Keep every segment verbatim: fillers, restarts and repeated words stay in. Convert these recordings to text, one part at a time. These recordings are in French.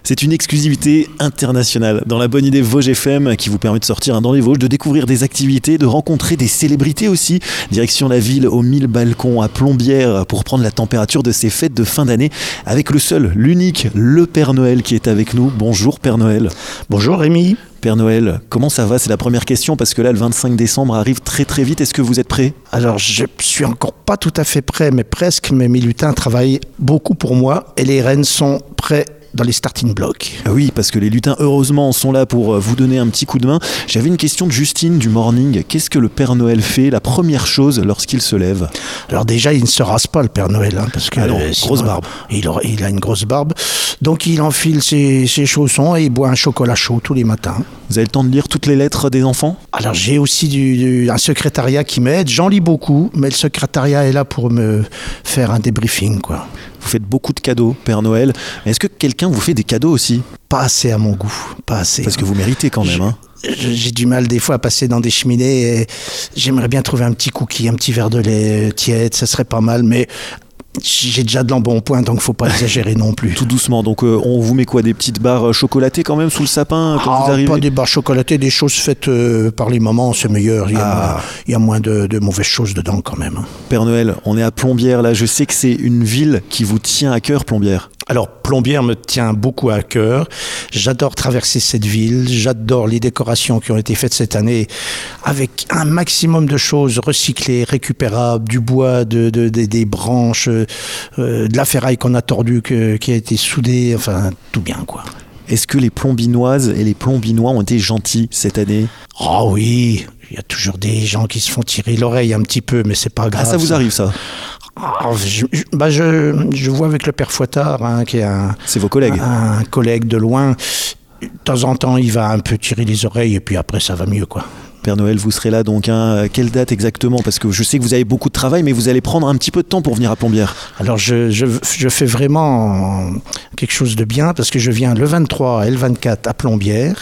C'est une exclusivité internationale dans la bonne idée Vosges F M qui vous permet de sortir dans les Vosges, de découvrir des activités, de rencontrer des célébrités aussi. Direction la ville aux mille balcons à Plombières pour prendre la température de ces fêtes de fin d'année avec le seul, l'unique, le Père Noël qui est avec nous. Bonjour Père Noël. Bonjour Rémi. Père Noël, comment ça va? C'est la première question parce que là le vingt-cinq décembre arrive très très vite. Est-ce que vous êtes prêt? Alors je suis encore pas tout à fait prêt, mais presque. Mais mes lutins travaillent beaucoup pour moi et les rennes sont prêts dans les starting blocks. Oui, parce que les lutins, heureusement, sont là pour vous donner un petit coup de main. J'avais une question de Justine du Morning. Qu'est-ce que le Père Noël fait, la première chose, lorsqu'il se lève? Alors déjà, il ne se rase pas, le Père Noël, hein, parce que ah non, euh, grosse sinon, barbe. Il a, il a une grosse barbe. Donc il enfile ses, ses chaussons et il boit un chocolat chaud tous les matins. Vous avez le temps de lire toutes les lettres des enfants? Alors j'ai aussi du, du, un secrétariat qui m'aide. J'en lis beaucoup, mais le secrétariat est là pour me faire un débriefing, quoi. Vous faites beaucoup de cadeaux, Père Noël. Est-ce que quelqu'un vous fait des cadeaux aussi? Pas assez à mon goût, pas assez. Parce que vous méritez quand même, hein. J'ai du mal des fois à passer dans des cheminées et j'aimerais bien trouver un petit cookie, un petit verre de lait tiède, ça serait pas mal, mais j'ai déjà de l'embonpoint, donc faut pas exagérer non plus. Tout doucement, donc euh, on vous met quoi? Des petites barres chocolatées quand même sous le sapin quand ah, vous arrivez? Pas des barres chocolatées, des choses faites euh, par les mamans, c'est meilleur. Il y a, ah. il y a moins de, de mauvaises choses dedans quand même. Père Noël, on est à Plombières là, je sais que c'est une ville qui vous tient à cœur, Plombières. Alors, Plombières me tient beaucoup à cœur. J'adore traverser cette ville. J'adore les décorations qui ont été faites cette année avec un maximum de choses recyclées, récupérables, du bois, de, de, de, des branches, euh, de la ferraille qu'on a tordue, que, qui a été soudée, enfin, tout bien, quoi. Est-ce que les plombinoises et les plombinois ont été gentils cette année? Oh oui, il y a toujours des gens qui se font tirer l'oreille un petit peu, mais c'est pas grave. Ah, ça vous ça. arrive, ça? Ah, je, je, bah je, je vois avec le père Fouettard, hein, qui est un, c'est vos collègues. Un, un collègue de loin. De temps en temps, il va un peu tirer les oreilles et puis après, ça va mieux, quoi. Père Noël, vous serez là donc, hein, quelle date exactement? Parce que je sais que vous avez beaucoup de travail, mais vous allez prendre un petit peu de temps pour venir à Plombières. Alors je, je, je fais vraiment quelque chose de bien parce que je viens le vingt-trois et le vingt-quatre à Plombières.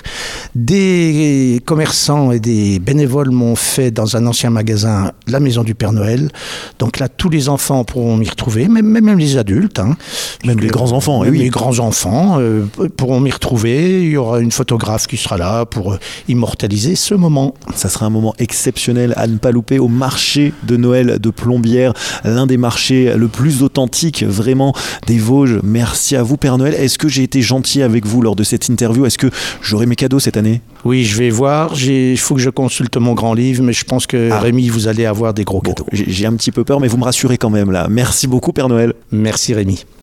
Des commerçants et des bénévoles m'ont fait dans un ancien magasin la maison du Père Noël. Donc là, tous les enfants pourront m'y retrouver, même, même les adultes. Hein. Même les grands-enfants, eh oui. Les grands-enfants euh, pourront m'y retrouver. Il y aura une photographe qui sera là pour euh, immortaliser ce moment. Ça sera un moment exceptionnel à ne pas louper au marché de Noël de Plombières, l'un des marchés le plus authentique vraiment des Vosges. Merci à vous Père Noël. Est-ce que j'ai été gentil avec vous lors de cette interview? Est-ce que j'aurai mes cadeaux cette année? Oui, je vais voir. Il faut que je consulte mon grand livre, mais je pense que ah. Rémi, vous allez avoir des gros bon, cadeaux. J'ai, j'ai un petit peu peur, mais vous me rassurez quand même là. Merci beaucoup Père Noël. Merci Rémi.